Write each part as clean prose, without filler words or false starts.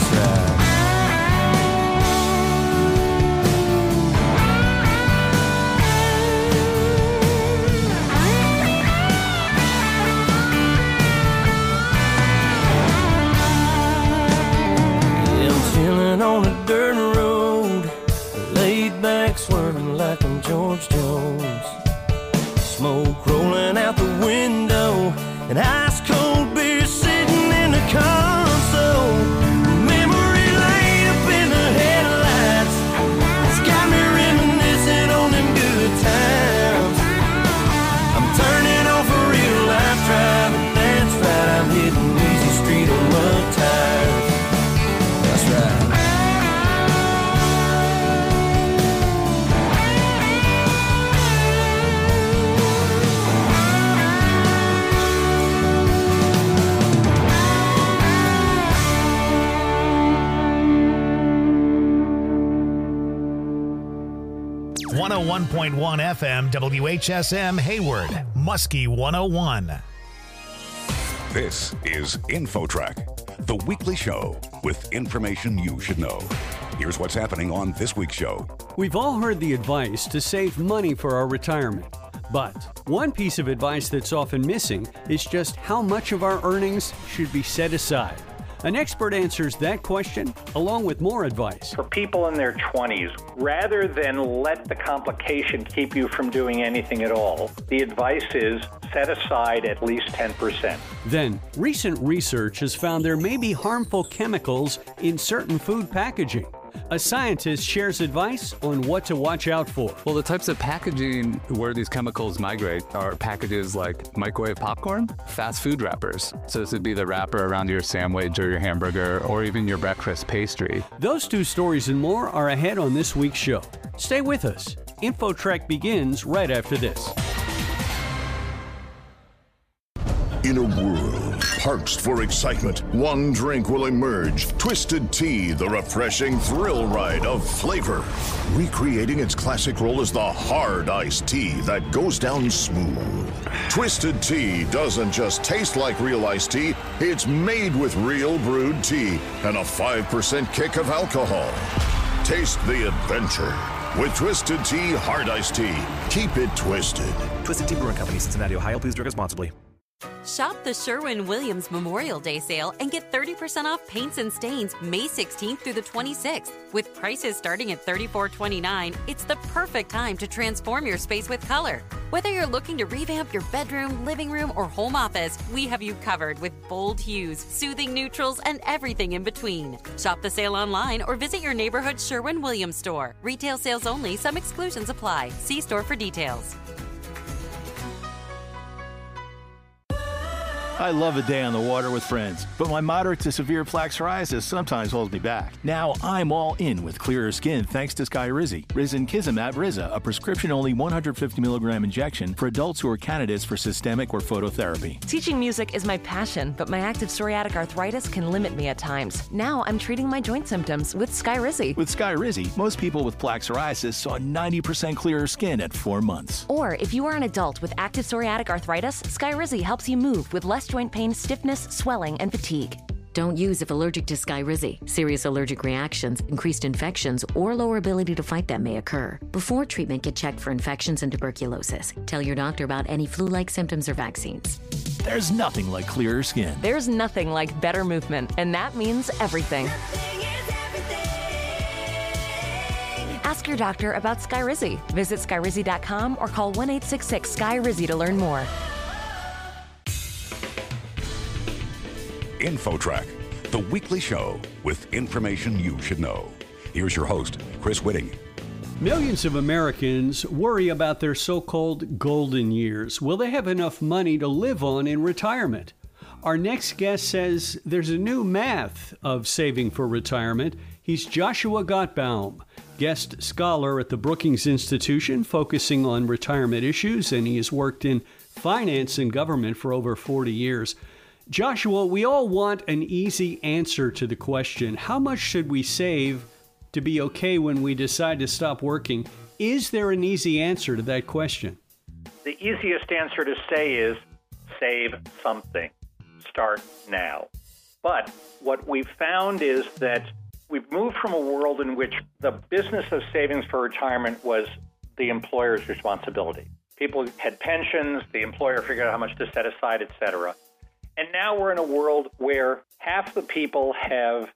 That's right. On a dirt road, laid back, swerving like I'm George Jones. Smoke rolling out the window, and ice cold beer sitting in the console. Memory laid up in the headlights, it's got me reminiscing on them good times. I'm turning off a real life driving, that's right, I'm hitting easy street on mud tires. That's right. 101.1 FM WHSM Hayward, Muskie 101. This is InfoTrack, the weekly show with information you should know. Here's what's happening on this week's show. We've all heard the advice to save money for our retirement. But one piece of advice that's often missing is just how much of our earnings should be set aside. An expert answers that question, along with more advice. For people in their 20s, rather than let the complication keep you from doing anything at all, the advice is set aside at least 10%. Then, recent research has found there may be harmful chemicals in certain food packaging. A scientist shares advice on what to watch out for. Well, the types of packaging where these chemicals migrate are packages like microwave popcorn, fast food wrappers. So this would be the wrapper around your sandwich or your hamburger or even your breakfast pastry. Those two stories and more are ahead on this week's show. Stay with us. InfoTrack begins right after this. In a world parched for excitement, one drink will emerge. Twisted Tea, the refreshing thrill ride of flavor. Recreating its classic role as the hard iced tea that goes down smooth. Twisted Tea doesn't just taste like real iced tea, it's made with real brewed tea and a 5% kick of alcohol. Taste the adventure with Twisted Tea Hard Iced Tea. Keep it twisted. Twisted Tea Brewing Company, Cincinnati, Ohio. Please drink responsibly. Shop the Sherwin-Williams Memorial Day sale and get 30% off paints and stains May 16th through the 26th. With prices starting at $34.29, it's the perfect time to transform your space with color. Whether you're looking to revamp your bedroom, living room, or home office, we have you covered with bold hues, soothing neutrals, and everything in between. Shop the sale online or visit your neighborhood Sherwin-Williams store. Retail sales only. Some exclusions apply. See store for details. I love a day on the water with friends, but my moderate to severe plaque psoriasis sometimes holds me back. Now I'm all in with clearer skin thanks to Skyrizi. Risankizumab Riza, a prescription-only 150 milligram injection for adults who are candidates for systemic or phototherapy. Teaching music is my passion, but my active psoriatic arthritis can limit me at times. Now I'm treating my joint symptoms with Skyrizi. With Skyrizi, most people with plaque psoriasis saw 90% clearer skin at 4 months. Or if you are an adult with active psoriatic arthritis, Skyrizi helps you move with less joint pain, stiffness, swelling, and fatigue. Don't use if allergic to Skyrizi. Serious allergic reactions, increased infections, or lower ability to fight them may occur. Before treatment, get checked for infections and tuberculosis. Tell your doctor about any flu-like symptoms or vaccines. There's nothing like clearer skin. There's nothing like better movement, and that means everything. Ask your doctor about Skyrizi. Visit Skyrizi.com or call 1-866-SKY-RIZI to learn more. InfoTrack, the weekly show with information you should know. Here's your host, Chris Whitting. Millions of Americans worry about their so-called golden years. Will they have enough money to live on in retirement? Our next guest says there's a new math of saving for retirement. He's Joshua Gottbaum, guest scholar at the Brookings Institution, focusing on retirement issues, and he has worked in finance and government for over 40 years. Joshua, we all want an easy answer to the question, how much should we save to be okay when we decide to stop working? Is there an easy answer to that question? The easiest answer to say is save something. Start now. But what we've found is that we've moved from a world in which the business of savings for retirement was the employer's responsibility. People had pensions, the employer figured out how much to set aside, et cetera. And now we're in a world where half the people have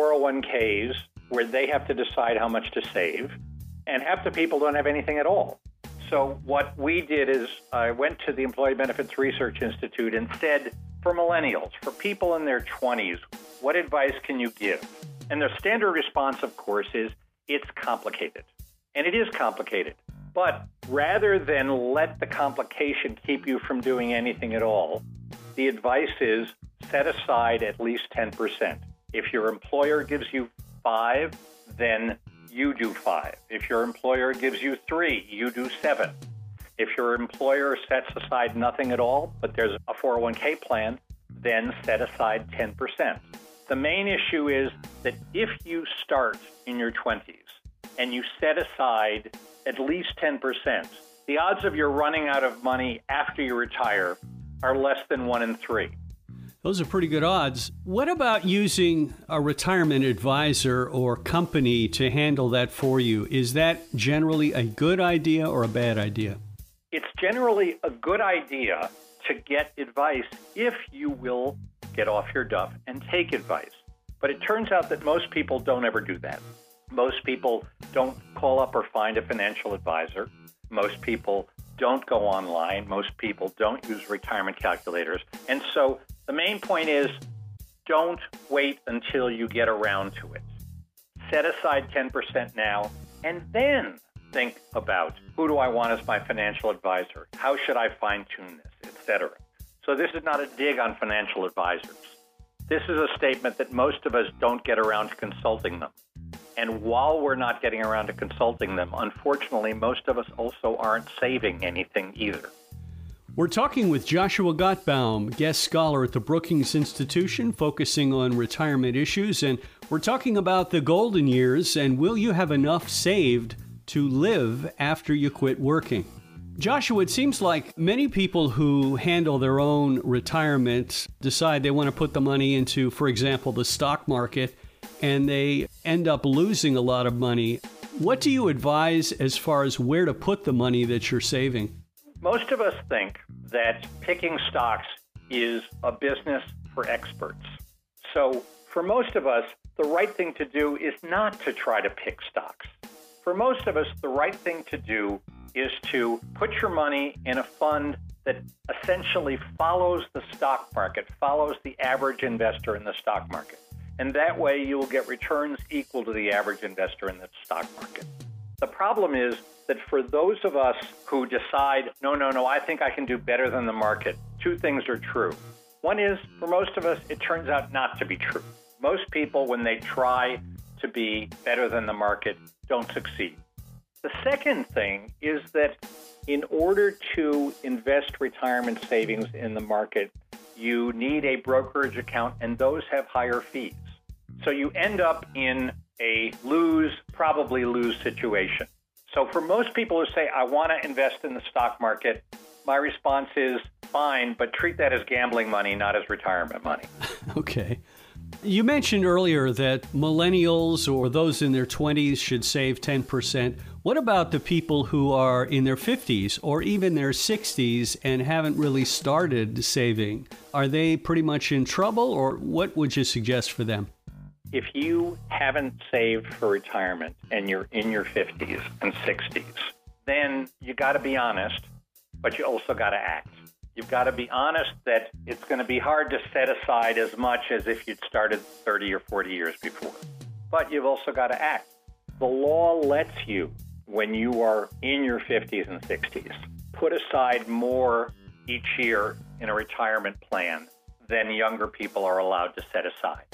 401ks where they have to decide how much to save, and half the people don't have anything at all. So what we did is I went to the Employee Benefits Research Institute and said, for millennials, for people in their 20s, what advice can you give? And their standard response, of course, is it's complicated. And it is complicated. But rather than let the complication keep you from doing anything at all, the advice is set aside at least 10%. If your employer gives you 5, then you do 5. If your employer gives you 3, you do 7. If your employer sets aside nothing at all, but there's a 401k plan, then set aside 10%. The main issue is that if you start in your 20s and you set aside at least 10%, the odds of you running out of money after you retire are less than 1 in 3. Those are pretty good odds. What about using a retirement advisor or company to handle that for you? Is that generally a good idea or a bad idea? It's generally a good idea to get advice if you will get off your duff and take advice. But it turns out that most people don't ever do that. Most people don't call up or find a financial advisor. Most people don't go online. Most people don't use retirement calculators. And so the main point is don't wait until you get around to it. Set aside 10% now and then think about who do I want as my financial advisor? How should I fine-tune this, etc. So this is not a dig on financial advisors. This is a statement that most of us don't get around to consulting them. And while we're not getting around to consulting them, unfortunately, most of us also aren't saving anything either. We're talking with Joshua Gottbaum, guest scholar at the Brookings Institution, focusing on retirement issues. And we're talking about the golden years and will you have enough saved to live after you quit working? Joshua, it seems like many people who handle their own retirement decide they want to put the money into, for example, the stock market, and they end up losing a lot of money. What do you advise as far as where to put the money that you're saving? Most of us think that picking stocks is a business for experts. So for most of us, the right thing to do is not to try to pick stocks. For most of us, the right thing to do is to put your money in a fund that essentially follows the stock market, follows the average investor in the stock market. And that way you will get returns equal to the average investor in the stock market. The problem is that for those of us who decide, no, I think I can do better than the market, two things are true. One is, for most of us, it turns out not to be true. Most people, when they try to be better than the market, don't succeed. The second thing is that in order to invest retirement savings in the market, you need a brokerage account, and those have higher fees. So you end up in a probably lose situation. So for most people who say, I want to invest in the stock market, my response is, fine, but treat that as gambling money, not as retirement money. Okay. You mentioned earlier that millennials or those in their 20s should save 10%. What about the people who are in their 50s or even their 60s and haven't really started saving? Are they pretty much in trouble, or what would you suggest for them? If you haven't saved for retirement and you're in your 50s and 60s, then you got to be honest, but you also got to act. You've got to be honest that it's going to be hard to set aside as much as if you'd started 30 or 40 years before. But you've also got to act. The law lets you, when you are in your 50s and 60s, put aside more each year in a retirement plan than younger people are allowed to set aside.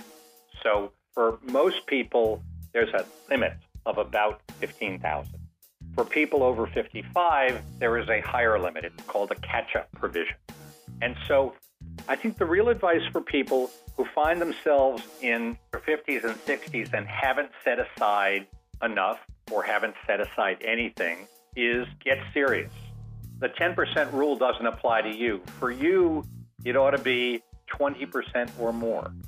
So for most people, there's a limit of about $15,000. For people over 55, there is a higher limit. It's called a catch-up provision. And so I think the real advice for people who find themselves in their 50s and 60s and haven't set aside enough or haven't set aside anything is get serious. The 10% rule doesn't apply to you. For you, it ought to be 20% or more.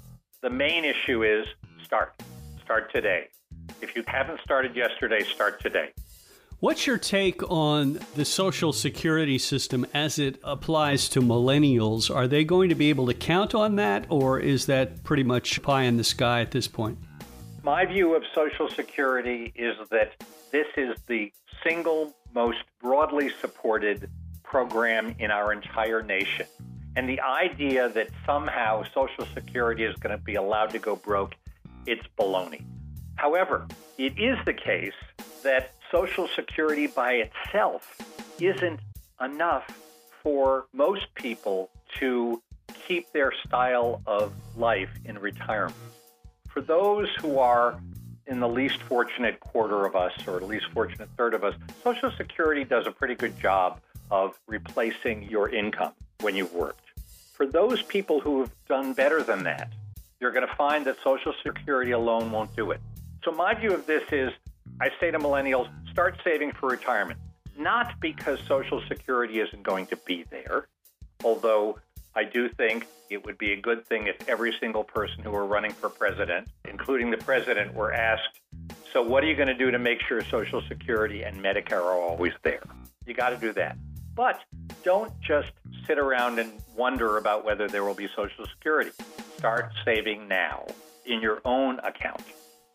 The main issue is start. Start today. If you haven't started yesterday, start today. What's your take on the Social Security system as it applies to millennials? Are they going to be able to count on that, or is that pretty much pie in the sky at this point? My view of Social Security is that this is the single most broadly supported program in our entire nation. And the idea that somehow Social Security is going to be allowed to go broke, it's baloney. However, it is the case that Social Security by itself isn't enough for most people to keep their style of life in retirement. For those who are in the least fortunate quarter of us, or the least fortunate third of us, Social Security does a pretty good job of replacing your income when you've worked. For those people who have done better than that, you're going to find that Social Security alone won't do it. So my view of this is, I say to millennials, start saving for retirement. Not because Social Security isn't going to be there, although I do think it would be a good thing if every single person who were running for president, including the president, were asked, so what are you going to do to make sure Social Security and Medicare are always there? You got to do that. But don't just sit around and wonder about whether there will be Social Security. Start saving now in your own account.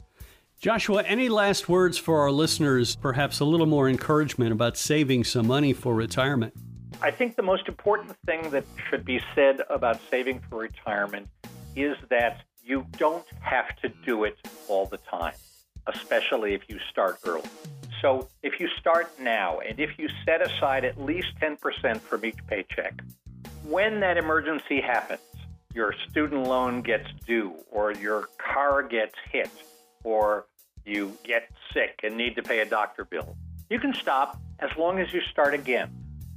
Joshua, any last words for our listeners, perhaps a little more encouragement about saving some money for retirement? I think the most important thing that should be said about saving for retirement is that you don't have to do it all the time, especially if you start early. So if you start now, and if you set aside at least 10% from each paycheck, when that emergency happens, your student loan gets due, or your car gets hit, or you get sick and need to pay a doctor bill, you can stop as long as you start again.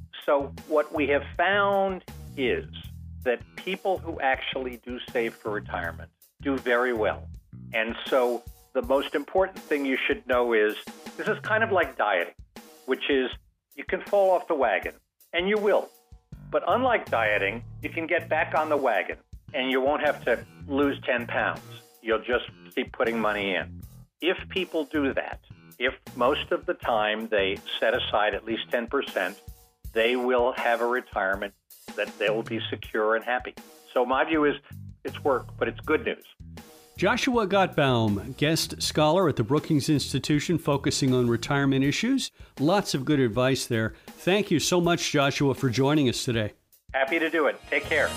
So what we have found is that people who actually do save for retirement do very well. And so the most important thing you should know is this is kind of like dieting, which is you can fall off the wagon, and you will. But unlike dieting, you can get back on the wagon, and you won't have to lose 10 pounds. You'll just keep putting money in. If people do that, if most of the time they set aside at least 10%, they will have a retirement that they will be secure and happy. So my view is it's work, but it's good news. Joshua Gottbaum, guest scholar at the Brookings Institution, focusing on retirement issues. Lots of good advice there. Thank you so much, Joshua, for joining us today. Happy to do it. Take care.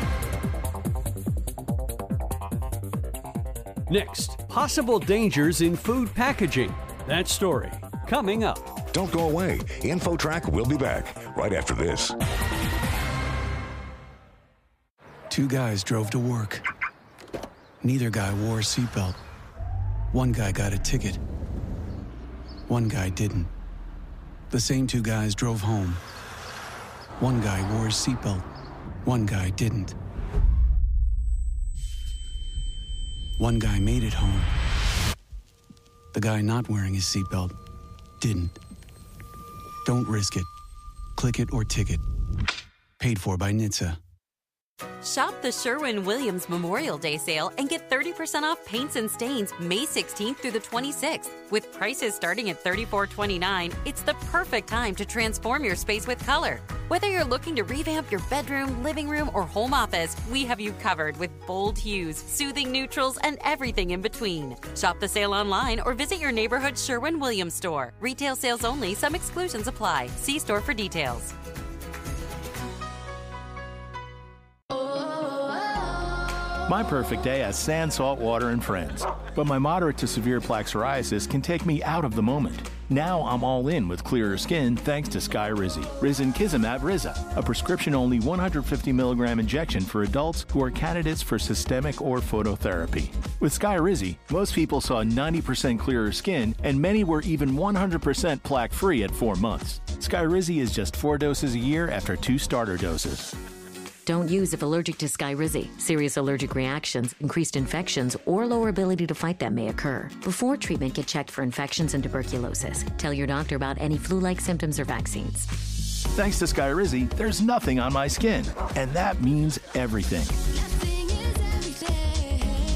Next, possible dangers in food packaging. That story coming up. Don't go away. InfoTrack will be back right after this. Two guys drove to work. Neither guy wore a seatbelt. One guy got a ticket. One guy didn't. The same two guys drove home. One guy wore his seatbelt. One guy didn't. One guy made it home. The guy not wearing his seatbelt didn't. Don't risk it. Click it or ticket. Paid for by NHTSA. Shop the Sherwin-Williams Memorial Day sale and get 30% off paints and stains May 16th through the 26th. With prices starting at $34.29, it's the perfect time to transform your space with color. Whether you're looking to revamp your bedroom, living room, or home office, we have you covered with bold hues, soothing neutrals, and everything in between. Shop the sale online or visit your neighborhood Sherwin-Williams store. Retail sales only. Some exclusions apply. See store for details. My perfect day has sand, salt water, and friends. But my moderate to severe plaque psoriasis can take me out of the moment. Now I'm all in with clearer skin thanks to Skyrizi. Risankizumab Riza, a prescription-only 150 milligram injection for adults who are candidates for systemic or phototherapy. With Skyrizi, most people saw 90% clearer skin, and many were even 100% plaque-free at 4 months. Skyrizi is just 4 doses a year after 2 starter doses. Don't use if allergic to Skyrizi. Serious allergic reactions, increased infections, or lower ability to fight them may occur. Before treatment, get checked for infections and tuberculosis. Tell your doctor about any flu-like symptoms or vaccines. Thanks to Skyrizi, there's nothing on my skin, and that means everything.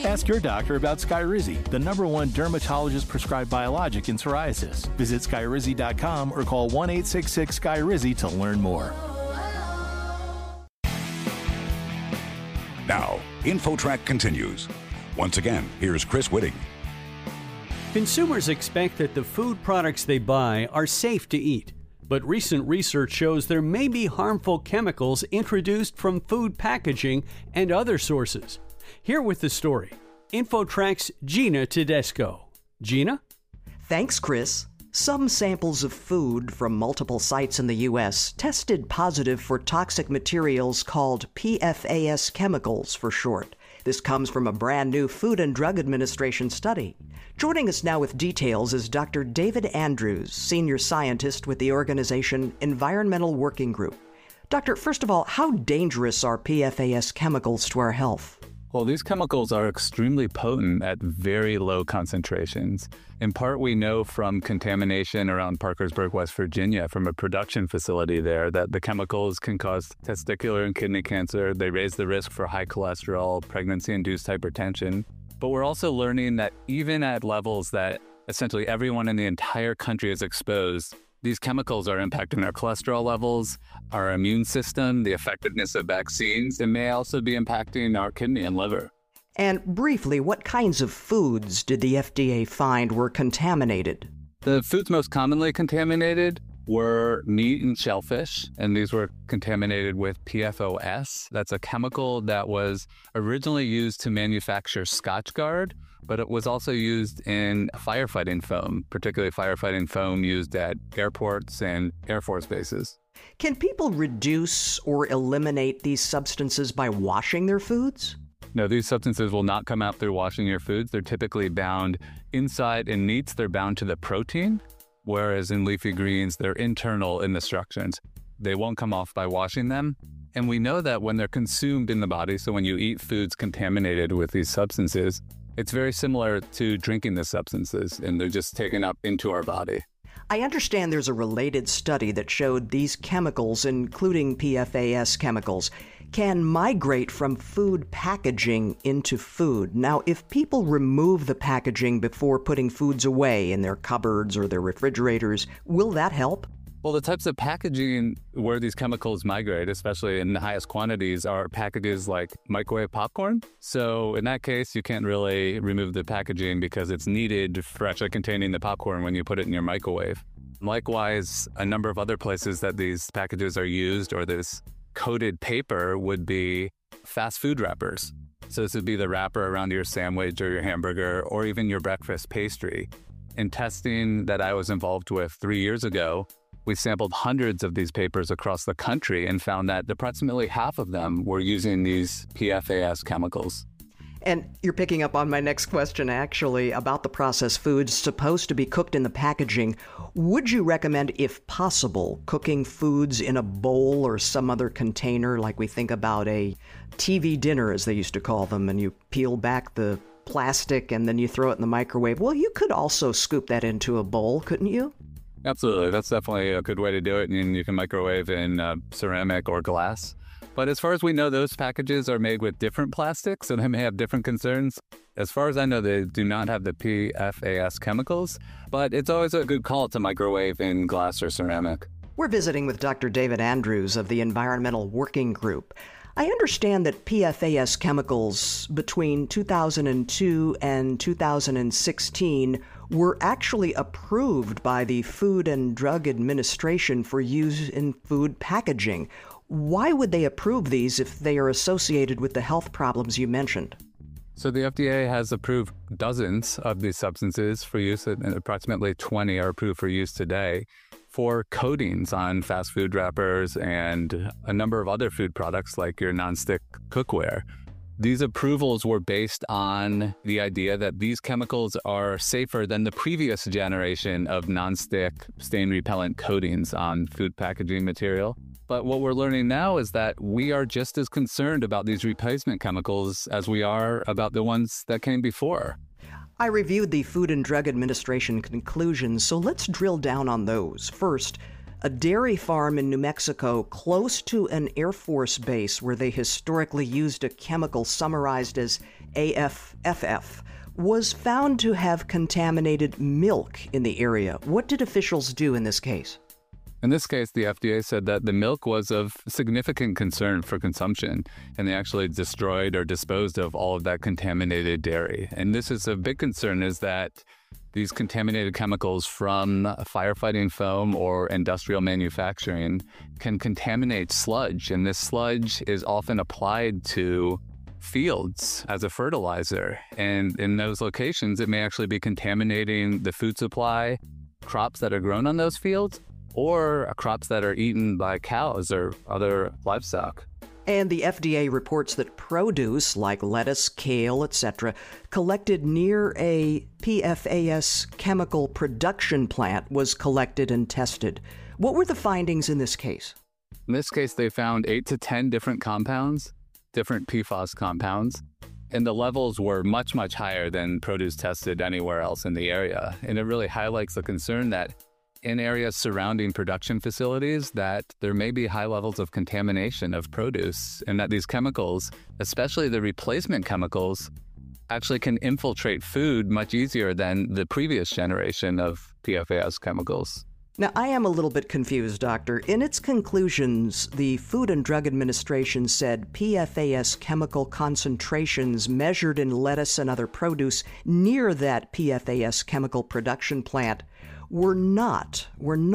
Ask your doctor about Skyrizi, the #1 dermatologist-prescribed biologic in psoriasis. Visit Skyrizi.com or call 1-866-SKYRIZI to learn more. Now, InfoTrack continues. Once again, here's Chris Whitting. Consumers expect that the food products they buy are safe to eat, but recent research shows there may be harmful chemicals introduced from food packaging and other sources. Here with the story, InfoTrack's Gina Tedesco. Gina? Thanks, Chris. Some samples of food from multiple sites in the U.S. tested positive for toxic materials called PFAS chemicals for short. This comes from a brand new Food and Drug Administration study. Joining us now with details is Dr. David Andrews, senior scientist with the organization Environmental Working Group. Doctor, first of all, how dangerous are PFAS chemicals to our health? Well, these chemicals are extremely potent at very low concentrations. In part, we know from contamination around Parkersburg, West Virginia, from a production facility there, that the chemicals can cause testicular and kidney cancer. They raise the risk for high cholesterol, pregnancy-induced hypertension. But we're also learning that even at levels that essentially everyone in the entire country is exposed, these chemicals are impacting our cholesterol levels, our immune system, the effectiveness of vaccines, and may also be impacting our kidney and liver. And briefly, what kinds of foods did the FDA find were contaminated? The foods most commonly contaminated were meat and shellfish, and these were contaminated with PFOS. That's a chemical that was originally used to manufacture Scotchgard, but it was also used in firefighting foam, particularly firefighting foam used at airports and Air Force bases. Can people reduce or eliminate these substances by washing their foods? No, these substances will not come out through washing your foods. They're typically bound inside in meats. They're bound to the protein, whereas in leafy greens, they're internal in the structures. They won't come off by washing them. And we know that when they're consumed in the body, so when you eat foods contaminated with these substances, it's very similar to drinking the substances, and they're just taken up into our body. I understand there's a related study that showed these chemicals, including PFAS chemicals, can migrate from food packaging into food. Now, if people remove the packaging before putting foods away in their cupboards or their refrigerators, will that help? Well, the types of packaging where these chemicals migrate, especially in the highest quantities, are packages like microwave popcorn. So in that case, you can't really remove the packaging because it's needed for actually containing the popcorn when you put it in your microwave. Likewise, a number of other places that these packages are used, or this coated paper, would be fast food wrappers. So this would be the wrapper around your sandwich or your hamburger or even your breakfast pastry. In testing that I was involved with 3 years ago, we sampled hundreds of these papers across the country and found that approximately half of them were using these PFAS chemicals. And you're picking up on my next question, actually, about the processed foods supposed to be cooked in the packaging. Would you recommend, if possible, cooking foods in a bowl or some other container, like we think about a TV dinner, as they used to call them, and you peel back the plastic and then you throw it in the microwave? Well, you could also scoop that into a bowl, couldn't you? Absolutely. That's definitely a good way to do it. And you can microwave in ceramic or glass. But as far as we know, those packages are made with different plastics, and they may have different concerns. As far as I know, they do not have the PFAS chemicals, but it's always a good call to microwave in glass or ceramic. We're visiting with Dr. David Andrews of the Environmental Working Group. I understand that PFAS chemicals between 2002 and 2016 were actually approved by the Food and Drug Administration for use in food packaging. Why would they approve these if they are associated with the health problems you mentioned? So the FDA has approved dozens of these substances for use, and approximately 20 are approved for use today, for coatings on fast food wrappers and a number of other food products like your nonstick cookware. These approvals were based on the idea that these chemicals are safer than the previous generation of nonstick stain repellent coatings on food packaging material. But what we're learning now is that we are just as concerned about these replacement chemicals as we are about the ones that came before. I reviewed the Food and Drug Administration conclusions, so let's drill down on those. First, a dairy farm in New Mexico close to an Air Force base where they historically used a chemical summarized as AFFF, was found to have contaminated milk in the area. What did officials do in this case? In this case, the FDA said that the milk was of significant concern for consumption, and they actually destroyed or disposed of all of that contaminated dairy. And this is a big concern, is that these contaminated chemicals from firefighting foam or industrial manufacturing can contaminate sludge, and this sludge is often applied to fields as a fertilizer. And in those locations, it may actually be contaminating the food supply, crops that are grown on those fields, or crops that are eaten by cows or other livestock. And the FDA reports that produce like lettuce, kale, etc., collected near a PFAS chemical production plant was collected and tested. What were the findings in this case? In this case, they found 8 to 10 different compounds, different PFAS compounds, and the levels were much, much higher than produce tested anywhere else in the area. And it really highlights the concern that in areas surrounding production facilities, that there may be high levels of contamination of produce, and that these chemicals, especially the replacement chemicals, actually can infiltrate food much easier than the previous generation of PFAS chemicals. Now, I am a little bit confused, Doctor. In its conclusions, the Food and Drug Administration said PFAS chemical concentrations measured in lettuce and other produce near that PFAS chemical production plant were not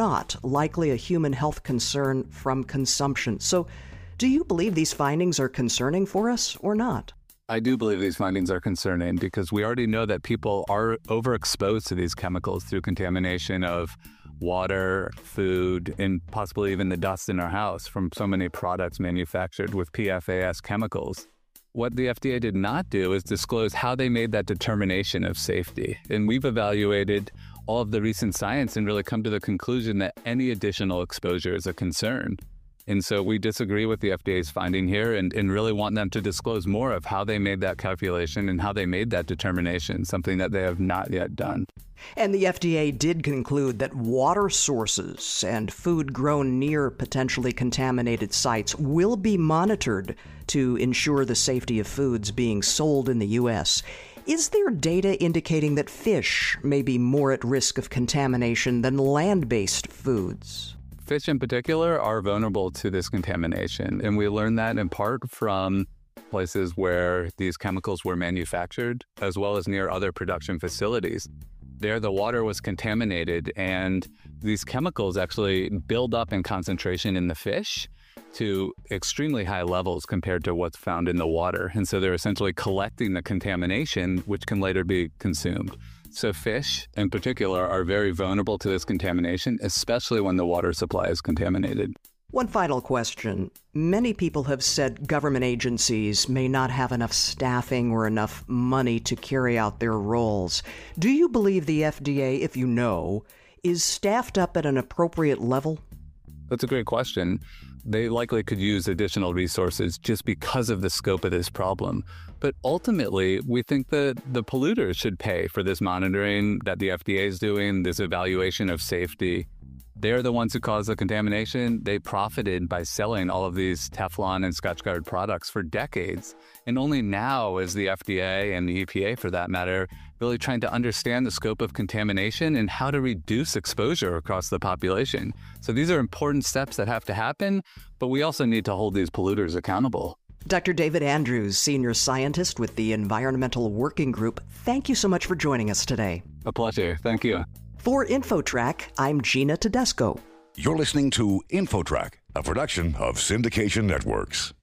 likely a human health concern from consumption. So, do you believe these findings are concerning for us or not? I do believe these findings are concerning because we already know that people are overexposed to these chemicals through contamination of water, food, and possibly even the dust in our house from so many products manufactured with PFAS chemicals. What the FDA did not do is disclose how they made that determination of safety. And we've evaluated all of the recent science and really come to the conclusion that any additional exposure is a concern. And so we disagree with the FDA's finding here and really want them to disclose more of how they made that calculation and how they made that determination, something that they have not yet done. And the FDA did conclude that water sources and food grown near potentially contaminated sites will be monitored to ensure the safety of foods being sold in the U.S. Is there data indicating that fish may be more at risk of contamination than land-based foods? Fish in particular are vulnerable to this contamination, and we learned that in part from places where these chemicals were manufactured, as well as near other production facilities. There, the water was contaminated, and these chemicals actually build up in concentration in the fish to extremely high levels compared to what's found in the water. And so they're essentially collecting the contamination, which can later be consumed. So fish, in particular, are very vulnerable to this contamination, especially when the water supply is contaminated. One final question. Many people have said government agencies may not have enough staffing or enough money to carry out their roles. Do you believe the FDA, if you know, is staffed up at an appropriate level? That's a great question. They likely could use additional resources just because of the scope of this problem. But ultimately, we think that the polluters should pay for this monitoring that the FDA is doing, this evaluation of safety. They're the ones who caused the contamination. They profited by selling all of these Teflon and Scotchgard products for decades. And only now is the FDA and the EPA, for that matter, really trying to understand the scope of contamination and how to reduce exposure across the population. So these are important steps that have to happen, but we also need to hold these polluters accountable. Dr. David Andrews, Senior Scientist with the Environmental Working Group, thank you so much for joining us today. A pleasure. Thank you. For InfoTrack, I'm Gina Tedesco. You're listening to InfoTrack, a production of Syndication Networks.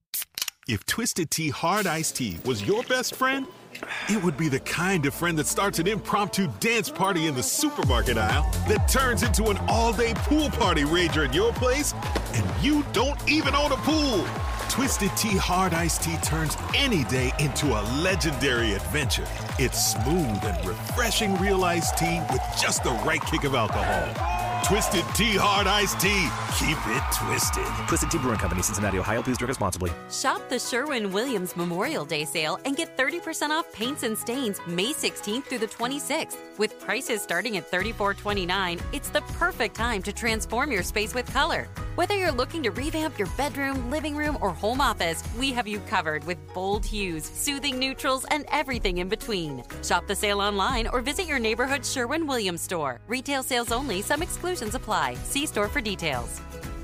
If Twisted Tea Hard Iced Tea was your best friend, it would be the kind of friend that starts an impromptu dance party in the supermarket aisle that turns into an all-day pool party rager at your place, and you don't even own a pool. Twisted Tea Hard Iced Tea turns any day into a legendary adventure. It's smooth and refreshing real iced tea with just the right kick of alcohol. Twisted Tea Hard Iced Tea. Keep it twisted. Twisted Tea Brewing Company, Cincinnati, Ohio. Please drink responsibly. Shop the Sherwin-Williams Memorial Day sale and get 30% off paints and stains May 16th through the 26th. With prices starting at $34.29, it's the perfect time to transform your space with color. Whether you're looking to revamp your bedroom, living room, or home office, we have you covered with bold hues, soothing neutrals, and everything in between. Shop the sale online or visit your neighborhood Sherwin-Williams store. Retail sales only. Some exclusions apply. See store for details.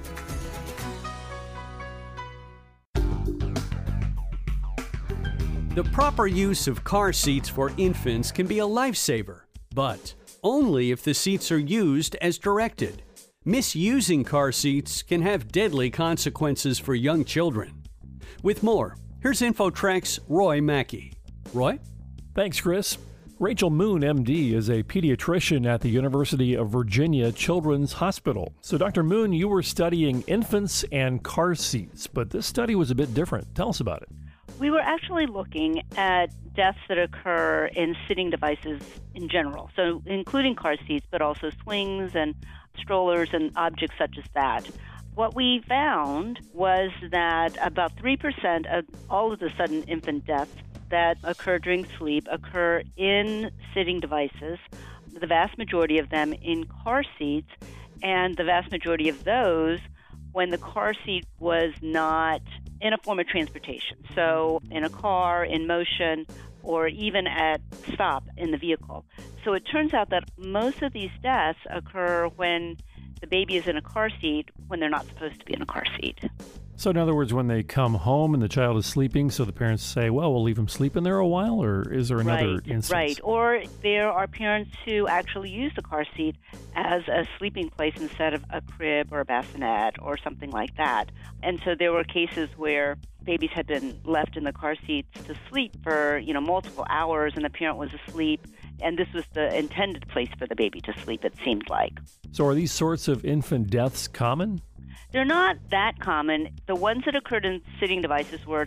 The proper use of car seats for infants can be a lifesaver, but only if the seats are used as directed. Misusing car seats can have deadly consequences for young children. With more, here's InfoTrack's Roy Mackey. Roy? Thanks, Chris. Rachel Moon, MD, is a pediatrician at the University of Virginia Children's Hospital. So, Dr. Moon, you were studying infants and car seats, but this study was a bit different. Tell us about it. We were actually looking at deaths that occur in sitting devices in general, so including car seats, but also swings and strollers and objects such as that. What we found was that about 3% of all of the sudden infant deaths that occur during sleep occur in sitting devices, the vast majority of them in car seats, and the vast majority of those when the car seat was not in a form of transportation. So in a car, in motion, or even at stop in the vehicle. So it turns out that most of these deaths occur when the baby is in a car seat when they're not supposed to be in a car seat. So in other words, when they come home and the child is sleeping, so the parents say, well, we'll leave him sleep in there a while, or is there another instance? Right, or there are parents who actually use the car seat as a sleeping place instead of a crib or a bassinet or something like that. And so there were cases where babies had been left in the car seats to sleep for, multiple hours, and the parent was asleep, and this was the intended place for the baby to sleep, it seemed like. So are these sorts of infant deaths common? They're not that common. The ones that occurred in sitting devices were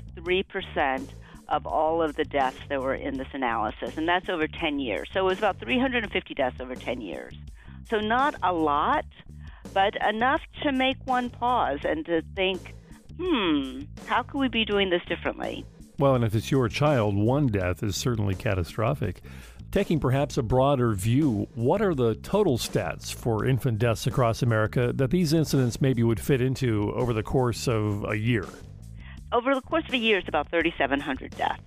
3% of all of the deaths that were in this analysis, and that's over 10 years. So it was about 350 deaths over 10 years. So not a lot, but enough to make one pause and to think, how could we be doing this differently? Well, and if it's your child, one death is certainly catastrophic. Taking perhaps a broader view, what are the total stats for infant deaths across America that these incidents maybe would fit into over the course of a year? Over the course of a year, it's about 3,700 deaths.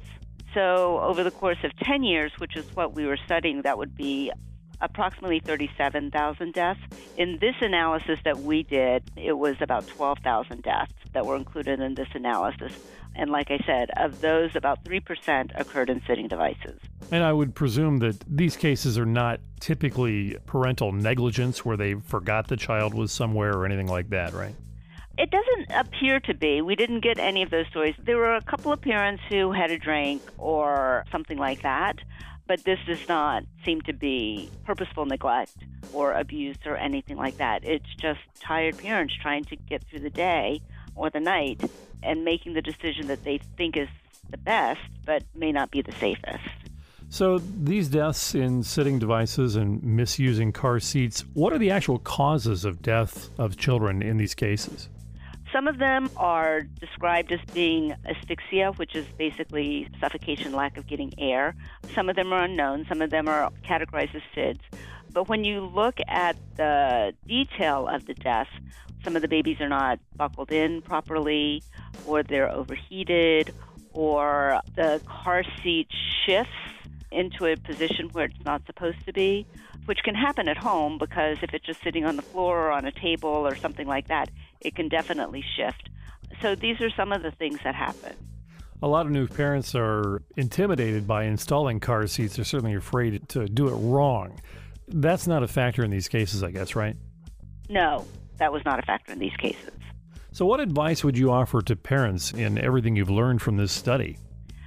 So over the course of 10 years, which is what we were studying, that would be approximately 37,000 deaths. In this analysis that we did, it was about 12,000 deaths that were included in this analysis. And like I said, of those, about 3% occurred in sitting devices. And I would presume that these cases are not typically parental negligence where they forgot the child was somewhere or anything like that, right? It doesn't appear to be. We didn't get any of those stories. There were a couple of parents who had a drink or something like that, but this does not seem to be purposeful neglect or abuse or anything like that. It's just tired parents trying to get through the day or the night and making the decision that they think is the best, but may not be the safest. So these deaths in sitting devices and misusing car seats, what are the actual causes of death of children in these cases? Some of them are described as being asphyxia, which is basically suffocation, lack of getting air. Some of them are unknown. Some of them are categorized as SIDS. But when you look at the detail of the deaths, some of the babies are not buckled in properly, or they're overheated, or the car seat shifts into a position where it's not supposed to be, which can happen at home because if it's just sitting on the floor or on a table or something like that, it can definitely shift. So these are some of the things that happen. A lot of new parents are intimidated by installing car seats. They're certainly afraid to do it wrong. That's not a factor in these cases, I guess, right? No, that was not a factor in these cases. So what advice would you offer to parents in everything you've learned from this study?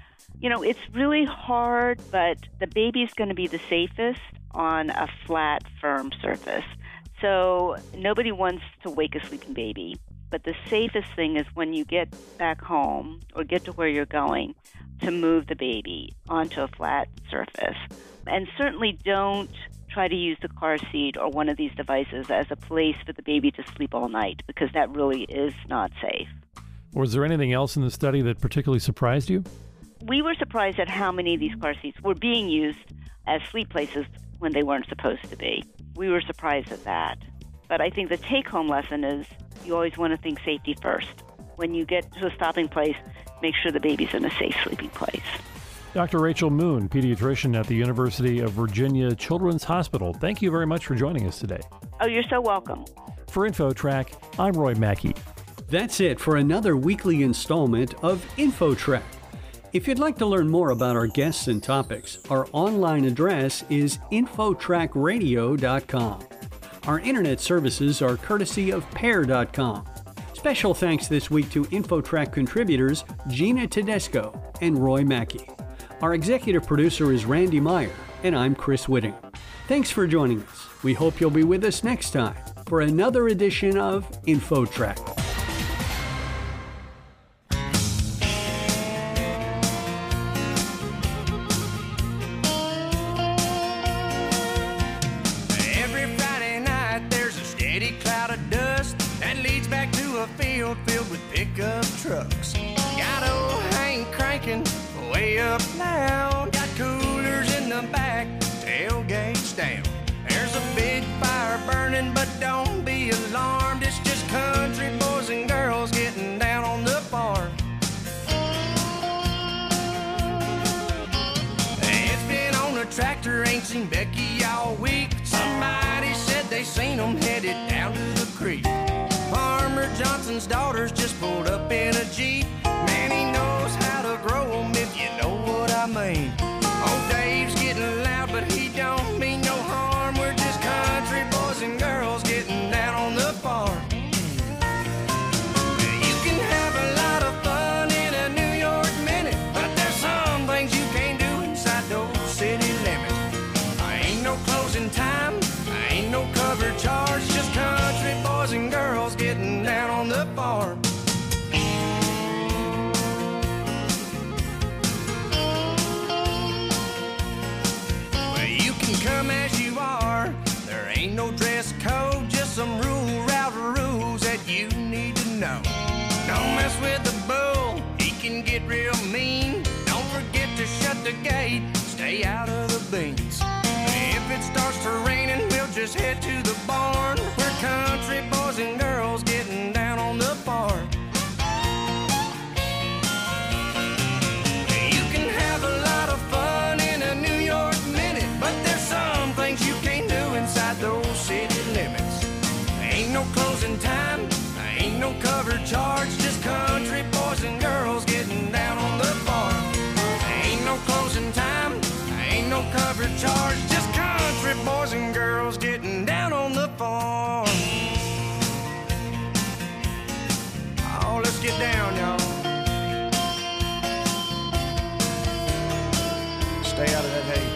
It's really hard, but the baby's going to be the safest on a flat, firm surface. So nobody wants to wake a sleeping baby. But the safest thing is when you get back home or get to where you're going to move the baby onto a flat surface. And certainly don't try to use the car seat or one of these devices as a place for the baby to sleep all night, because that really is not safe. Was there anything else in the study that particularly surprised you? We were surprised at how many of these car seats were being used as sleep places when they weren't supposed to be. We were surprised at that. But I think the take-home lesson is you always want to think safety first. When you get to a stopping place, make sure the baby's in a safe sleeping place. Dr. Rachel Moon, pediatrician at the University of Virginia Children's Hospital. Thank you very much for joining us today. Oh, you're so welcome. For InfoTrack, I'm Roy Mackey. That's it for another weekly installment of InfoTrack. If you'd like to learn more about our guests and topics, our online address is infotrackradio.com. Our internet services are courtesy of Pair.com. Special thanks this week to InfoTrack contributors Gina Tedesco and Roy Mackey. Our executive producer is Randy Meyer, and I'm Chris Whitting. Thanks for joining us. We hope you'll be with us next time for another edition of InfoTrack. Every Friday night there's a steady cloud of dust that leads back to a field filled with pickup trucks. Got old Hank cranking way up loud. Got coolers in the back, tailgates down. There's a big fire burning, but don't be alarmed. It's just country boys and girls getting down on the farm. It's been on a tractor, ain't seen Becky all week. Somebody said they seen them headed down to the creek. Farmer Johnson's daughters just pulled up in a Jeep. Man, he knows how to grow them, if you know what I mean. Old Dave's getting loud, but he don't mean no harm. We're just country boys and girls getting down on the farm. You can have a lot of fun in a New York minute, but there's some things you can't do inside those city limits. Ain't no closing time, ain't no cover charge, just country boys and girls getting down on the farm. Well, you can come as you are, there ain't no dress code, just some route rules that you need to know. Don't mess with the bull, he can get real mean. Don't forget to shut the gate, stay out of the beans. If it starts to raining, we'll just head to the barn. We're country boys and girls getting down on the farm. You can have a lot of fun in a New York minute, but there's some things you can't do inside those city limits. Ain't no closing time, ain't no cover charge, just country boys and girls getting down on the farm. Ain't no closing time, ain't no cover charge, just country boys and girls getting down on the farm. Oh, let's get down, y'all. Stay out of that hay.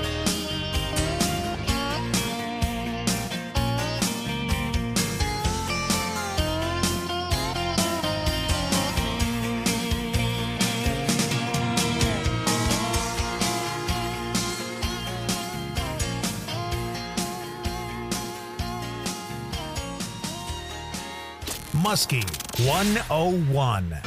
Muskie 101.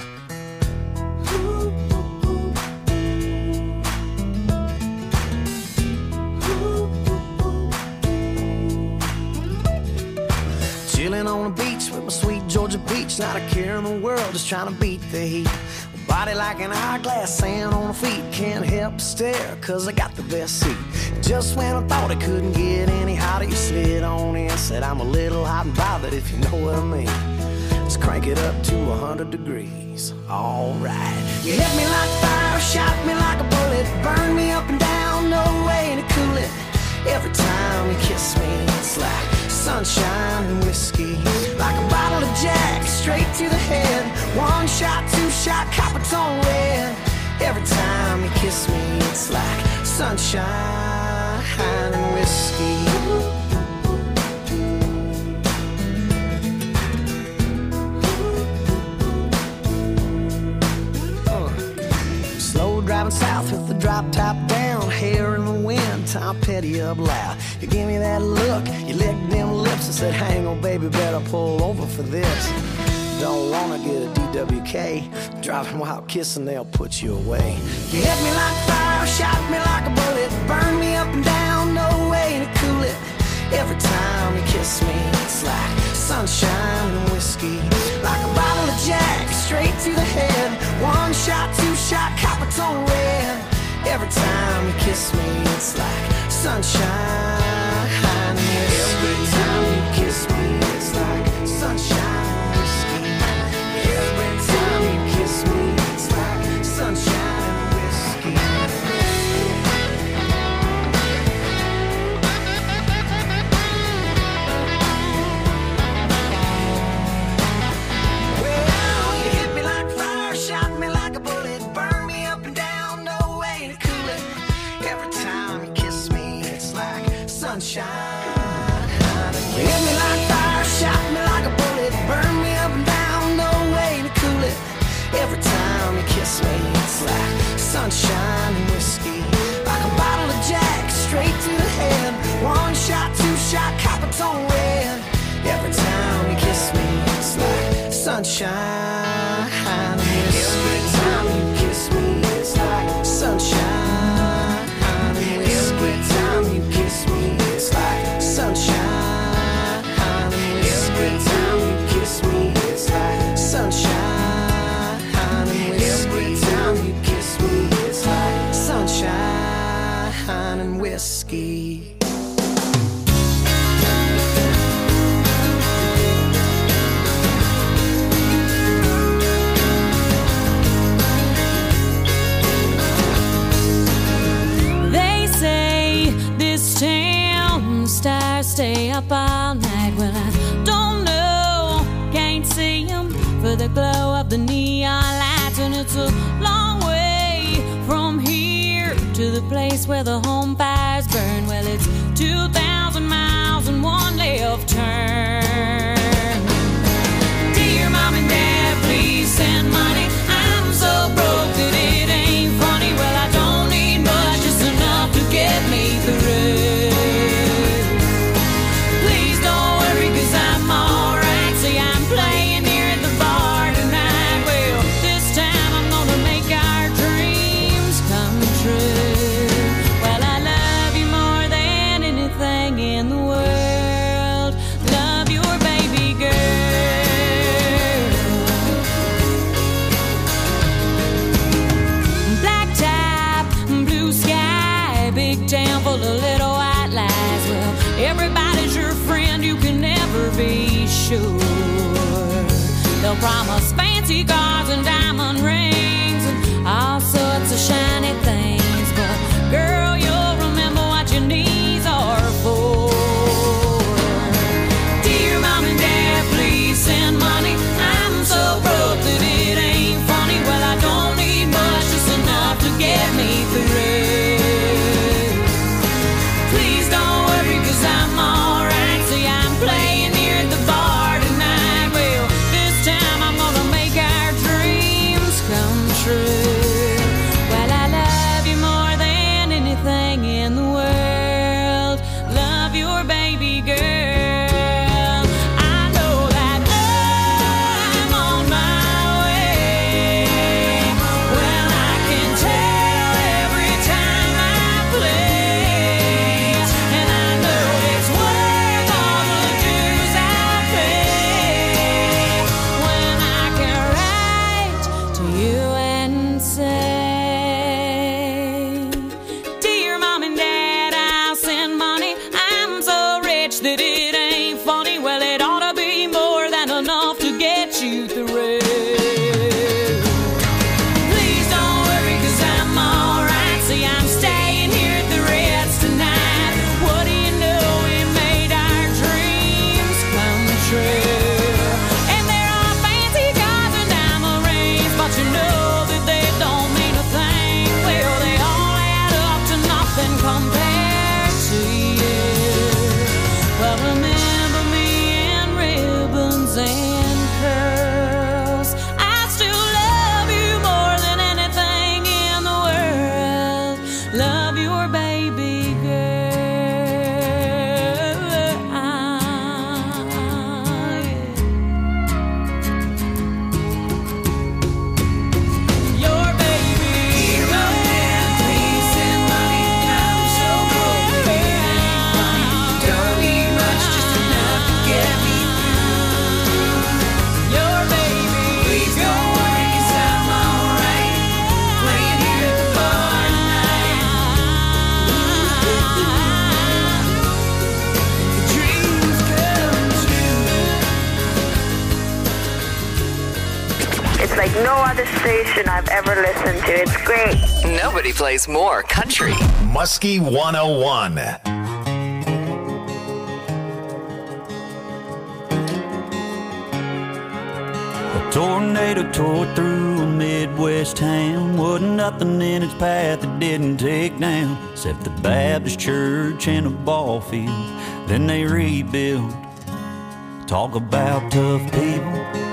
Chilling on the beach with my sweet Georgia peach, not a care in the world, just trying to beat the heat. Body like an hourglass, sand on the feet, can't help but stare, cause I got the best seat. Just when I thought it couldn't get any hotter, you slid on in, said I'm a little hot and bothered, if you know what I mean. Let's crank it up to 100 degrees, alright. You hit me like fire, shot me like a bullet, burned me up and down, no way to cool it. Every time you kiss me, it's like sunshine and whiskey, like a bottle of Jack, straight to the head. One shot, two shot, copper tone red. Every time you kiss me, it's like sunshine and whiskey. Slow driving south with the drop top down, hair in the wind, Tom Petty up loud. You give me that look, you licked them lips and said, hang on baby, better pull over for this. Don't wanna get a DWK, driving while kissing, they'll put you away. You hit me like fire, shot me like a bullet, burn me up and down, no way to cool it. Every time you kiss me, it's like sunshine and whiskey, kiss me, it's like sunshine. Every time you kiss me, it's like sunshine whiskey. Every time you kiss me, it's like sunshine whiskey. Well, you hit me like fire, shot me like a bullet, burn me up and down, no way to cool it. Every time you kiss me, it's like sunshine. You hit me like fire, shot me like a bullet, burn me up and down, no way to cool it. Every time you kiss me, it's like sunshine and whiskey. Like a bottle of Jack, straight to the head. One shot, two shot, Coppertone red. Every time you kiss me, it's like sunshine and whiskey. Every time you kiss me, it's like sunshine and whiskey. Every time you kiss me, it's like sunshine and whiskey. Every time you kiss me, it's like sunshine and whiskey. Every time you kiss me, it's like sunshine and whiskey. They say this town, the stars stay up all night. Well, I don't know, can't see them for the glow of the neon lights. And it's a long way from here to the place where the home fires burn. Well, it's 2,000 miles and one left turn. Dear Mom and Dad, please send money. I'm so broke that it ain't funny. Well, I don't need much, just enough to get me through. Please don't worry, 'cause I'm alright. See, I'm playing here at the bar tonight. Well, this time I'm gonna make our dreams come true. Well, I love you more than anything in the world. Love your baby girl. Black top, blue sky, big town full of little white lies. Well, everybody's your friend, you can never be sure. They'll promise fancy cars and diamond rings and all sorts of shiny things. But girl, you'll remember what your knees are for. Dear Mom and Dad, please send money. I'm so broke that it ain't funny. Well, I don't need much, just enough to get me through. Please don't worry, 'cause I'm alright. See, I'm playing here at the bar tonight. Well, this time I'm gonna make our dreams come true. Well, I love you more than anything in the world. Love your baby girl. I know that I'm on my way. Well, I can tell every time I play. And I know it's worth all the dues I pay. When I can write to you and say, Dear Mom and Dad, no other station I've ever listened to. It's great. Nobody plays more country. Muskie 101. A tornado tore through a Midwest town. Wasn't nothing in its path that didn't take down, except the Baptist church and a ball field. Then they rebuilt. Talk about tough people.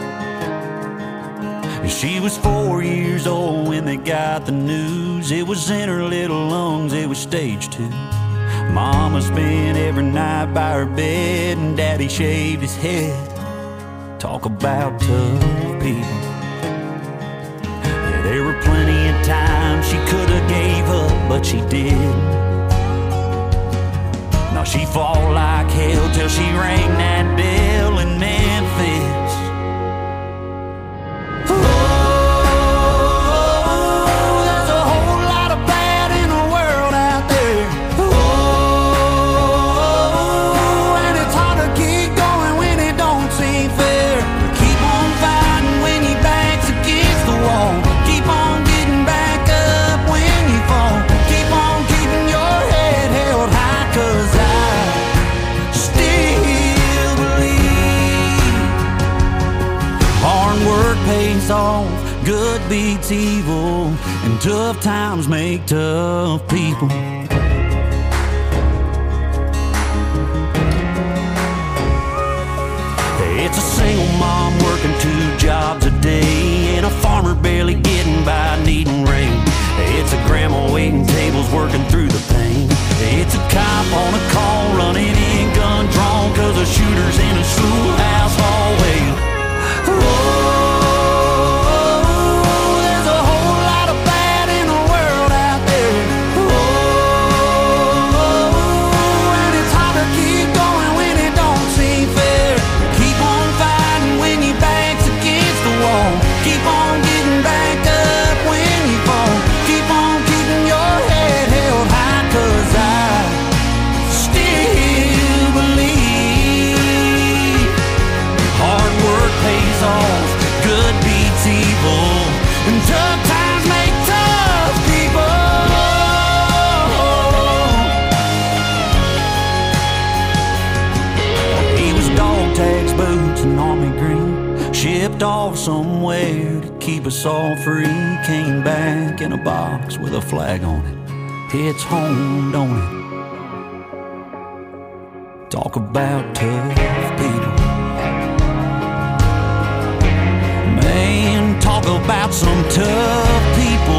She was 4 years old when they got the news. It was in her little lungs, it was stage 2. Mama spent every night by her bed, and Daddy shaved his head. Talk about tough people. Yeah, there were plenty of times she could have gave up, but she didn't. Now she fought like hell till she rang that bell in Memphis. Off, good beats evil, and tough times make tough people. It's a single mom working 2 jobs a day, and a farmer barely getting by needing rain. It's a grandma waiting tables working through the pain. It's a cop on a call running in gun drawn, 'cause a shooter's in a schoolhouse hallway. Shipped off somewhere to keep us all free. Came back in a box with a flag on it. It's home, don't it? Talk about tough people. Man, talk about some tough people.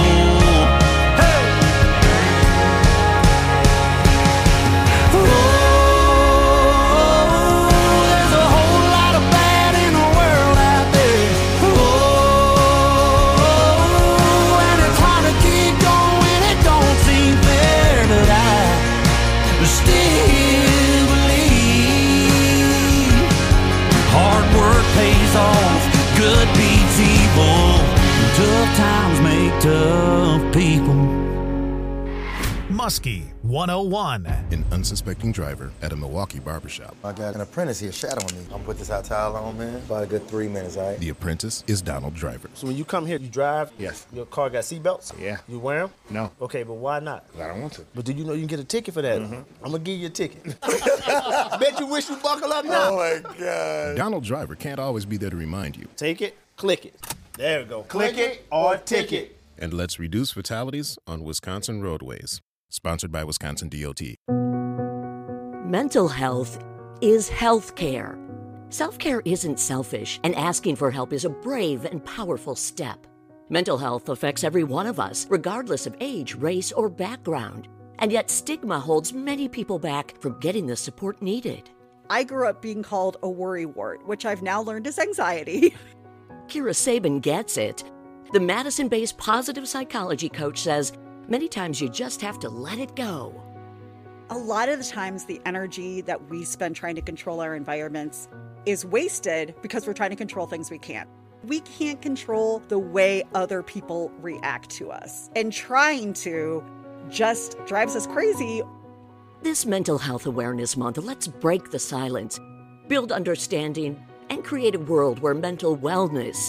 Good beats evil. Tough times make tough people. Muskie 101. An unsuspecting driver at a Milwaukee barbershop. I got an apprentice here shadowing me. I'm gonna put this hot towel on, man. About a good 3 minutes, all right? The apprentice is Donald Driver. So when you come here, you drive? Yes. Your car got seatbelts? Yeah. You wear them? No. Okay, but why not? I don't want to. But do you know you can get a ticket for that? I'm gonna give you a ticket. I bet you wish you buckle up now. Oh my God. Donald Driver can't always be there to remind you. Take it, click it. There we go. Click it or ticket. And let's reduce fatalities on Wisconsin roadways. Sponsored by Wisconsin DOT. Mental health is health care. Self-care isn't selfish, and asking for help is a brave and powerful step. Mental health affects every one of us, regardless of age, race, or background. And yet stigma holds many people back from getting the support needed. I grew up being called a worrywart, which I've now learned is anxiety. Kira Sabin gets it. The Madison-based positive psychology coach says many times you just have to let it go. A lot of the times the energy that we spend trying to control our environments is wasted because we're trying to control things we can't. We can't control the way other people react to us. And trying to just drives us crazy. This Mental Health Awareness Month, let's break the silence, build understanding, and create a world where mental wellness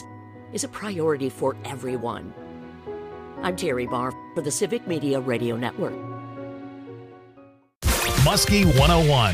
is a priority for everyone. I'm Terry Barr for the Civic Media Radio Network. Muskie 101.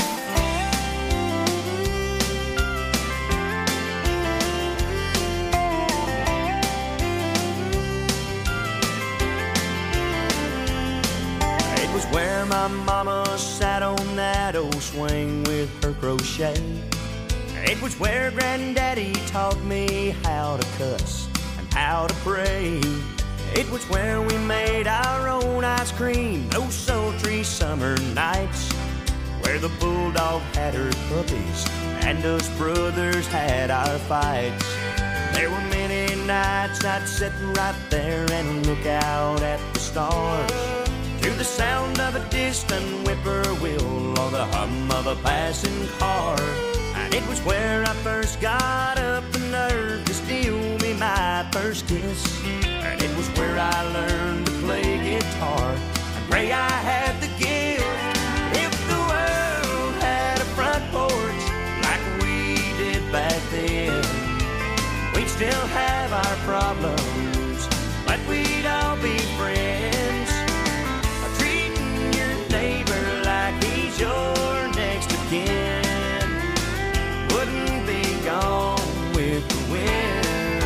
It was where my mama sat on that old swing with her crochet. It was where Granddaddy taught me how to cuss and how to pray. It was where we made our own ice cream those sultry summer nights, where the bulldog had her puppies and us brothers had our fights. There were many nights I'd sit right there and look out at the stars, to the sound of a distant whippoorwill or the hum of a passing car. And it was where I first got up the nerve to steal me my first kiss. And it was where I learned to play guitar and pray I had the gift. If the world had a front porch like we did back then, we'd still have our problems, but we'd all be friends. Treating your neighbor like he's your next of kin wouldn't be gone with the wind.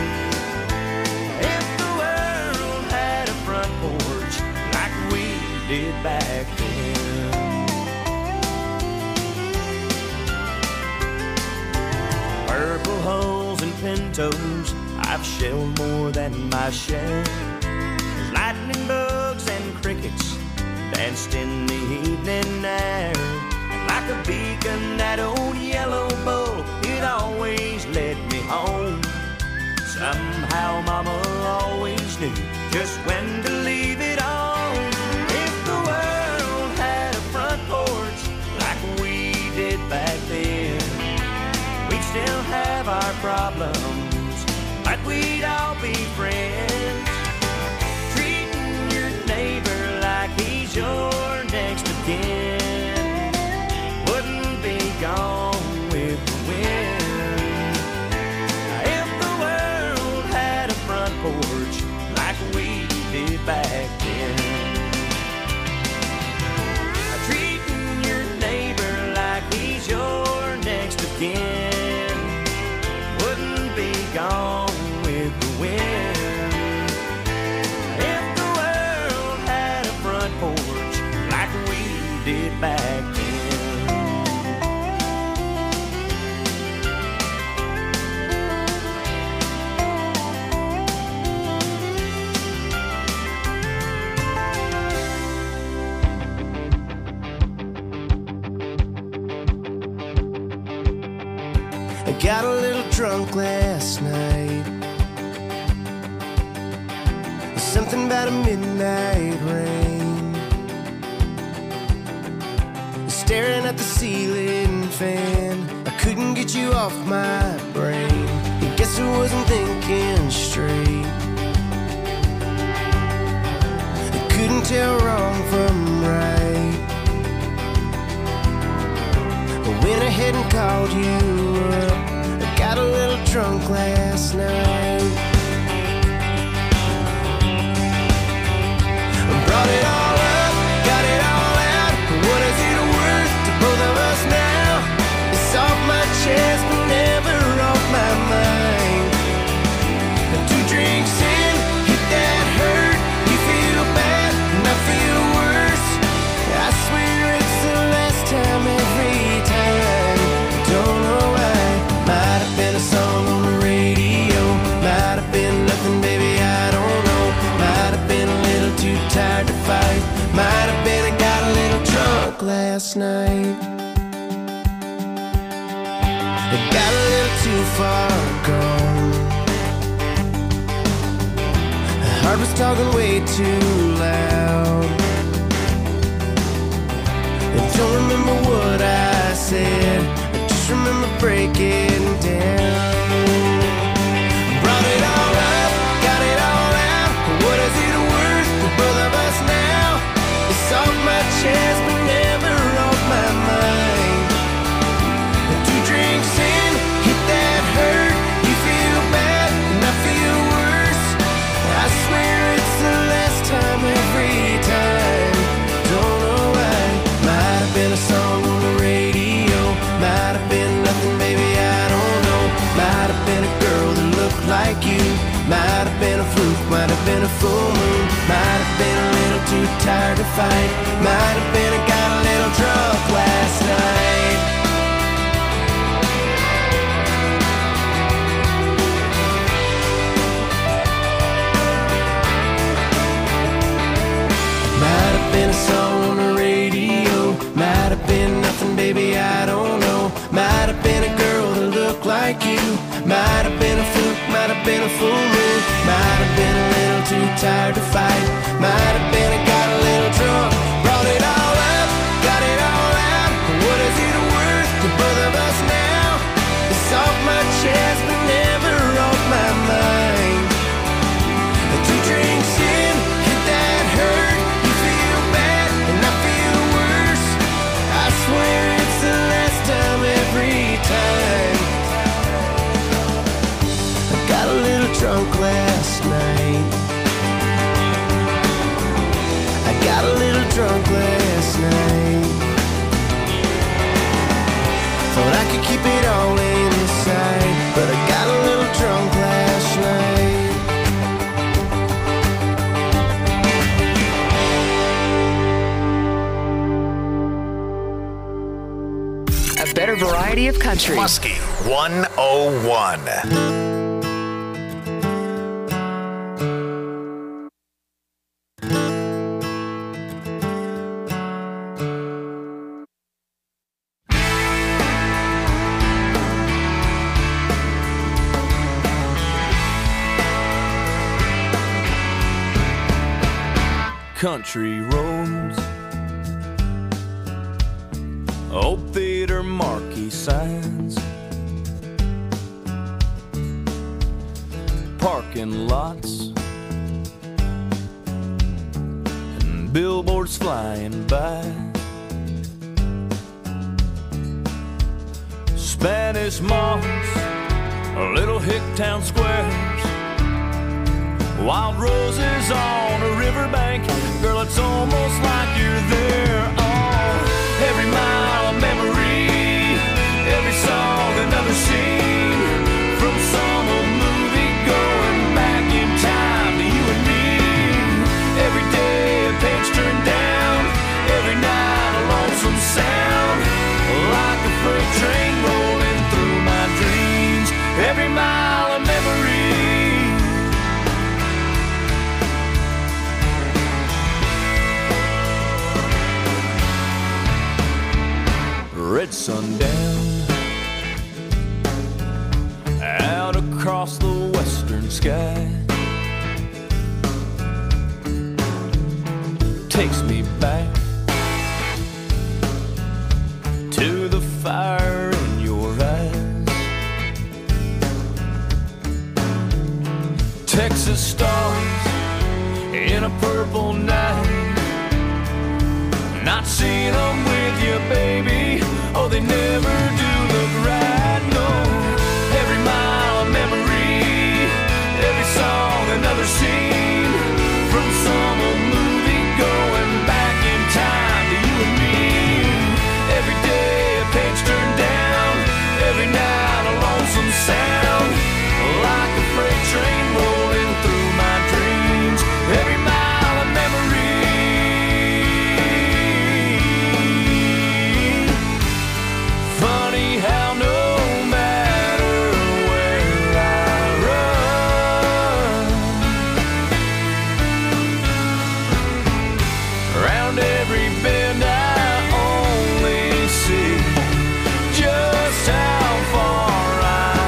If the world had a front porch like we did back then. Purple hulls and pintos, I've shelled more than my share. There's lightning bugs and crickets danced in the evening air. And like a beacon, that old yellow bull, it always led me home. Somehow Mama always knew just when to leave it on. If the world had a front porch like we did back then, we'd still have our problems, but we'd all be friends. Treating your neighbor like he's your next of kin wouldn't be gone with the wind. If the world had a front porch like we did back then. Treating your neighbor like he's your next of kin wouldn't be gone with the wind. If the world had a front porch like we did back then. I got a little drunk last night. Something about a midnight rain, staring at the ceiling fan. I couldn't get you off my brain. I guess I wasn't thinking straight. I couldn't tell wrong from right. I went ahead and called you up. I got a little drunk last night. Brought it all up, got it all out. What is it worth to both of us now? It's off my chest, but never off my mind. And 2 drinks in, hit that hurt. You feel bad, and I feel worse. I swear it's the last time every time. Don't know why. Might have been a song on the radio. Might have been nothing, baby, I don't know. Might have been a little too tired to fight. Might have been I got a little drunk last night. I got a little too far gone. The heart was talking way too loud. I don't remember what I said, I just remember breaking down. Brought it all up, got it all out. What is it worth to both of us now? It's off my chest, but never off my mind. And 2 drinks in, hit that hurt. You feel bad, and I feel tired to fight. Might have been I got a little drunk last night. Might have been a song on the radio. Might have been nothing, baby, I don't know. Might have been a girl that looked like you. Might have been a fluke, might have been a full moon. Might have been a little too tired to fight. Might have been I got a little drunk. Brought it all up, got it all out. What is it worth to both of us now? It's off my chest but never off my mind. The 2 drinks in, hit that hurt. You feel bad and I feel worse. I swear it's the last time every time. I got a little drunk last night. I got a little drunk last night. Thought I could keep it all inside, but I got a little drunk last night. A better variety of country. Muskie 101. Country roads, old theater marquee signs, parking lots, and billboards flying by. Spanish moss, little hick town squares, wild roses on a riverbank. Girl, it's almost like you're there. Oh, every mile of memory, every song another scene, from some old movie going back in time to you and me. Every day a page turned down, every night a lonesome sound, like a freight train rolling through my dreams. Every mile of memory. Red sundown out across the western sky takes me back to the fire in your eyes. Texas stars in a purple night, not seeing them with you, baby. Oh, they never do look right, no. Every mile of memory, every song another scene, from some old movie going back in time to you and me. Every day a page turned down, every night a lonesome sound, like a freight train rolling through my dreams. Every mile of memory. Funny how no matter where I run, around every bend I only see just how far I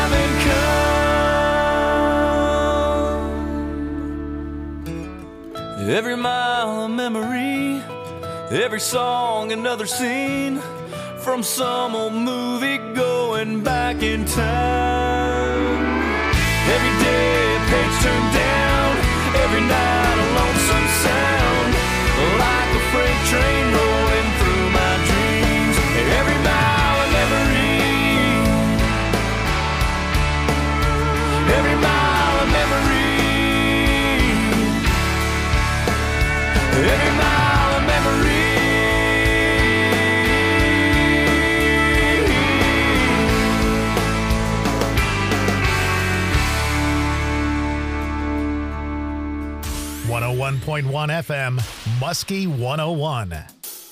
haven't come. Every mile a memory, every song another scene, from some old movie going back in time. Every day a page turned down, every night a lonesome sound, like a freight train rolling through my dreams. Every mile a memory, every mile a memory, every mile a memory. 101.1 FM, Muskie 101.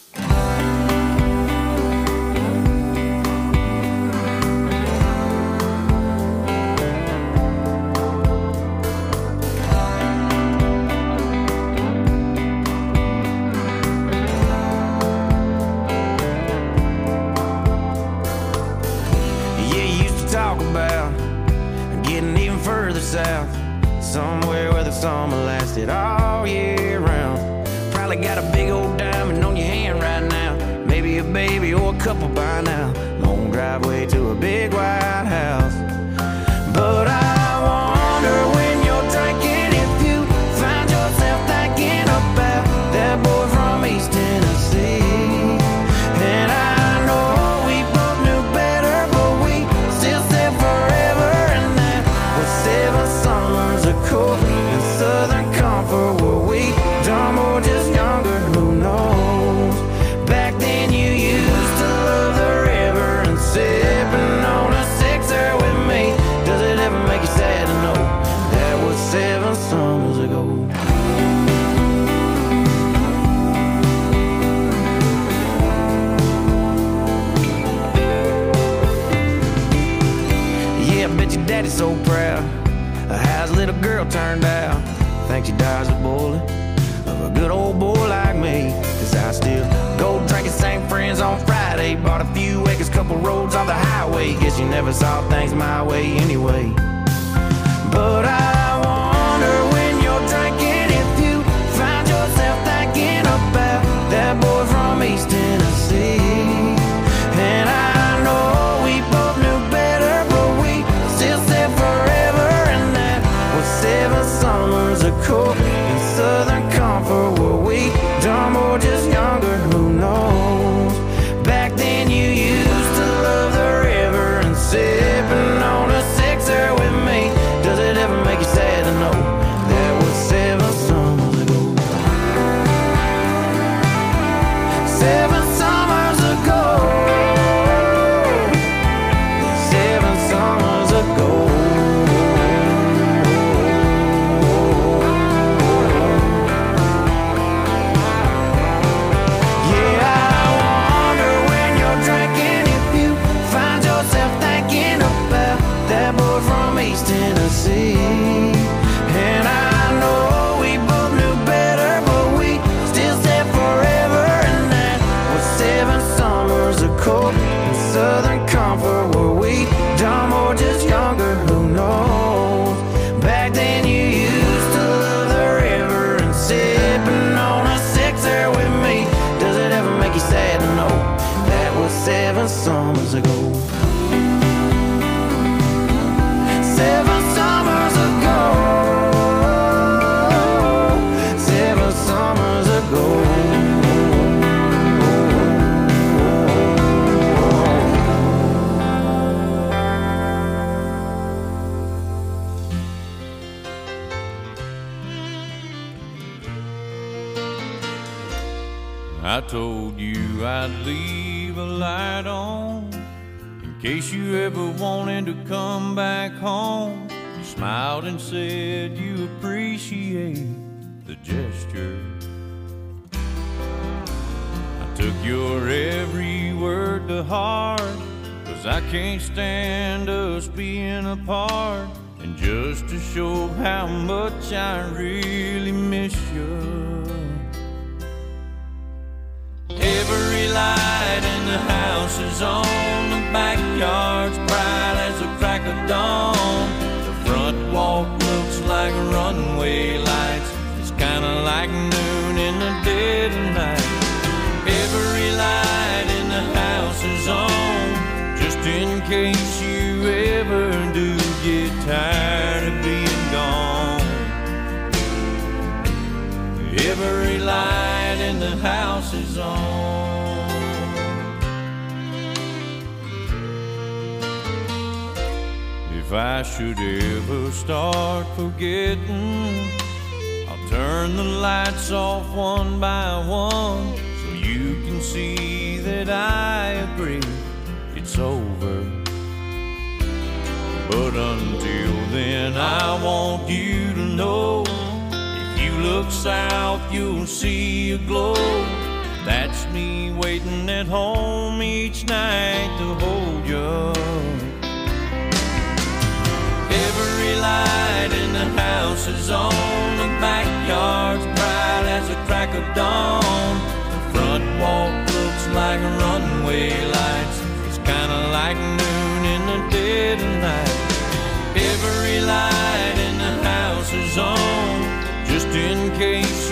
South, somewhere where the summer lasted all year round. Probably got a big old diamond on your hand right now, maybe a baby or a couple by now. Long driveway to a big white house. But I wonder when you're drinking if you find yourself thinking about that boy from East Tennessee. And I know we both knew better, but we still said forever. And that was 7 summers ago in Southern Comfort. Were we dumb or just younger? Who knows? Back then you used to love the river and sipping on a sixer with me. Does it ever make you sad to know that was 7 summers ago? Yeah, I bet your daddy's so proud of how his little girl turned out. Think she dies a bullet of a good old boy like me. Cause I still go drinking, same friends on Friday. Bought a few acres, couple roads off the highway. Guess you never saw things my way anyway. But I wonder when you're drinking if you find yourself thinking about that boy from East Tennessee. And I know we both knew better, but we still said forever. And that was 7 summers ago in Southern Comfort. Were we dumb or just younger? Who knows? Back then you used to love the river and sipping on a sixer with me. Does it ever make you sad to know that was 7 summers ago? 7 summers ago. 7 summers ago. Yeah, I wonder when you're drinking if you find yourself thinking about that boy from East Tennessee. And I know we both knew better, but we still said forever. And that was 7 summers ago in Southern Comfort. Were we dumb or just younger? Who knows? Back then you used to love the river and sipping on a sixer with me. Does it ever make you sad to know that was 7 summers ago? 7 summers ago. 7 summers ago. I told you I'd leave a light on in case you ever wanted to come back home. You smiled and said you appreciate the gesture. I took your every word to heart, cause I can't stand us being apart. And just to show how much I really miss you, every light in the house is on. The backyard's bright as the crack of dawn. The front walk looks like runway lights. It's kinda like noon in the dead of night. Every light in the house is on, just in case you ever do get tired of being gone. Every light in the house is on. If I should ever start forgetting, I'll turn the lights off one by one, so you can see that I agree it's over. But until then I want you to know, if you look south, you'll see a glow. That's me waiting at home each night to hold you. Every light in the house is on, the backyard's bright as a crack of dawn. The front walk looks like runway lights. It's kinda like noon in the dead of night. Every light in the house is on, just in case